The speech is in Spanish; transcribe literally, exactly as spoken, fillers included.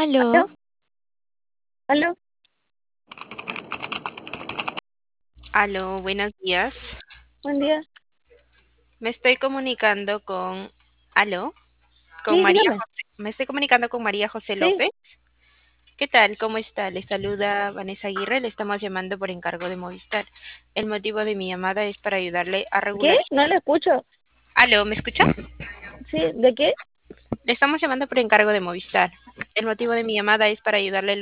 Aló, ¿Aló? ¿Aló? aló, buenos días. Buen día. Me estoy comunicando con, aló, con Sí, María dígame. José. Me estoy comunicando con María José Sí. López. ¿Qué tal? ¿Cómo está? Le saluda Vanessa Aguirre. Le estamos llamando por encargo de Movistar. El motivo de mi llamada es para ayudarle a ¿Qué? regularizar. No le escucho. Aló, ¿me escucha? Sí, ¿de qué? Le estamos llamando por encargo de Movistar. El motivo de mi llamada es para ayudarle